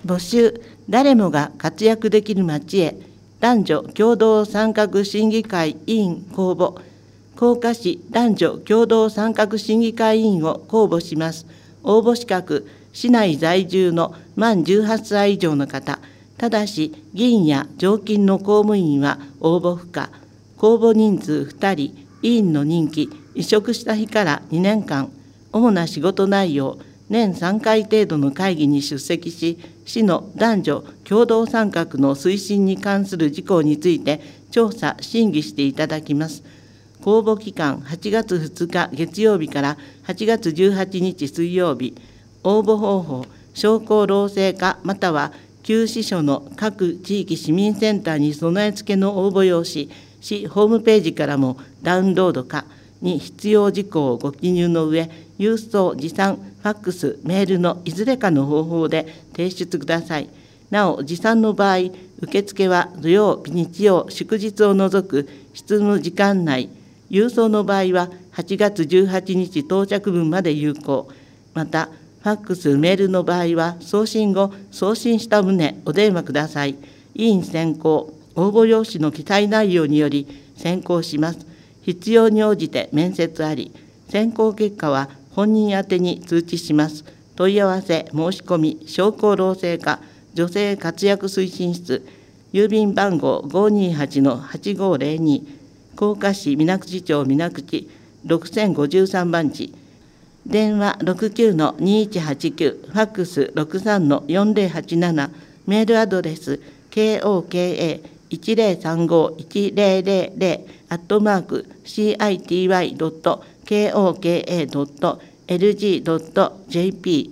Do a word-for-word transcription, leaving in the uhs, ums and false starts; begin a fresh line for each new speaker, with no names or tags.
募集、誰もが活躍できる街へ、男女共同参画審議会委員公募、甲賀市男女共同参画審議会委員を公募します。応募資格、市内在住の満じゅうはっさい以上の方、ただし議員や常勤の公務員は応募不可。公募人数ふたり、委員の任期、委嘱した日からにねんかん、主な仕事内容、年さんかい程度の会議に出席し、市の男女共同参画の推進に関する事項について調査・審議していただきます。公募期間はちがつふつか月曜日からはちがつじゅうはちにち水曜日。応募方法、商工労政課または旧支所の各地域市民センターに備え付けの応募用紙、市ホームページからもダウンロードかに必要事項をご記入の上、郵送、持参、ファックス、メールのいずれかの方法で提出ください。なお、持参の場合、受付は土曜日、日曜、祝日を除く執務時間内、郵送の場合ははちがつじゅうはちにち到着分まで有効。また、ファックス、メールの場合は送信後、送信した旨お電話ください。委員選考、応募用紙の記載内容により選考します。必要に応じて面接あり、選考結果は本人宛てに通知します。問い合わせ、申し込み、商工労政課、女性活躍推進室、郵便番号 ごーにーはちのはちごーぜろに、甲賀市水口町水口ろくせんごじゅうさんばんち、電話 ろくきゅうのにいちはちきゅう、ファックス ろくさんのよんぜろはちなな、メールアドレス ケーオーケーエーいちぜろさんごいちぜろぜろぜろ アットマーク シーアイティーワイドットケーオーケーエードットエルジードットジェーピ